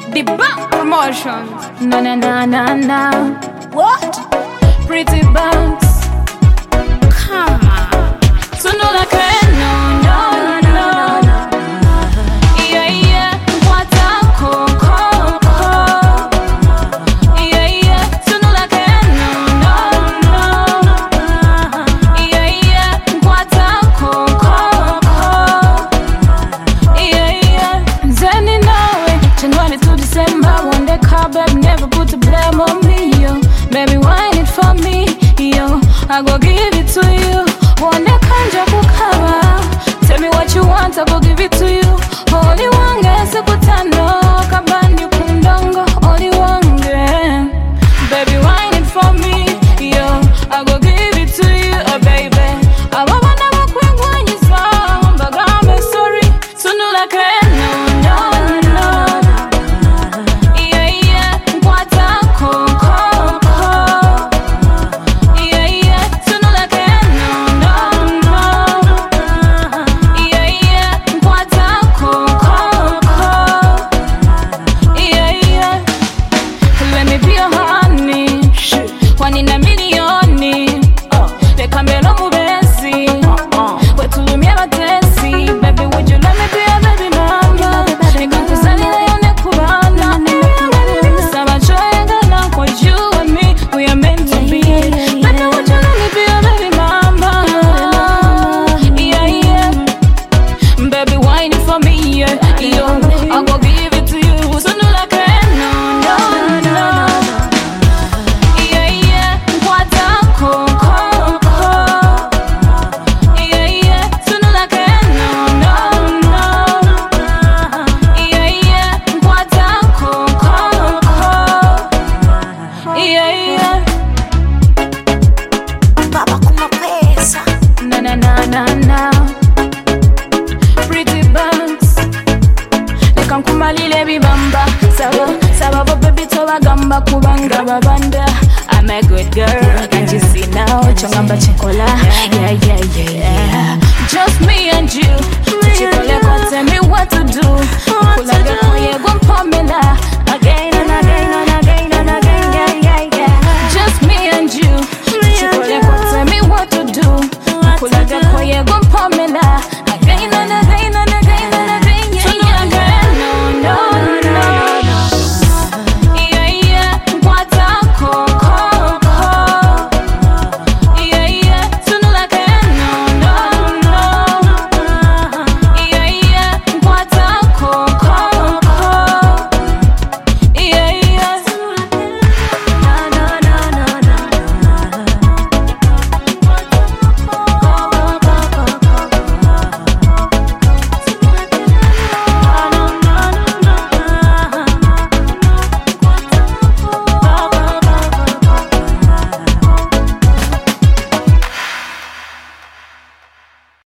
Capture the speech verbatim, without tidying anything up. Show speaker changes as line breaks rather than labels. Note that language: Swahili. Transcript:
The bank promotions.
Na na na na na.
What?
Pretty banks.
Come on.
So no like I no no no. Yeah yeah. What a coco. Yeah yeah. So no like I no no no. Yeah yeah. What a coco. Yeah yeah. Zeni nawe January to December. One day car babe never put the blame on me yo. Baby wine it for me yo. I go give it to you. One day kanja kukaba. Tell me what you want, I go give it to you. Only one guy sekutano kabandi kundongo. Only one guy. Baby wine it for me yo. I go give it to you, oh baby. I wanna walk with one you saw, but I'm sorry. Sunu like no no no. Yeah yeah. What a coco. Yeah yeah. Sunu like no no no. Yeah yeah. What a coco. Yeah yeah. Let me be your honey. One in a million. They come here no mubesi. Wait till you meet my Tessie. Baby, would you let me be your baby mama? Nigga kusali na yone kubana. Saba choyenga na kwa you and me. We are meant to be. Baby, would you let me be your baby mama? Yeah, yeah. Baby, whine it for me, yeah. Yo, I go give it to you. So no like no, no, no. Yeah, yeah. What a coco. Yeah, yeah. So no like no, no, no. Yeah, yeah. What a coco. Yeah, yeah.
Baba kuma pesa.
Na na na na na. Pretty banks. Lekankumalile bibamba. Saba saba bo baby toba gamba kubanga babanda. I'm a good girl, can't you see now? Chongamba chikola. Yeah yeah yeah yeah. Just me and you. Chikola, tell me what to do. Kulaga koye go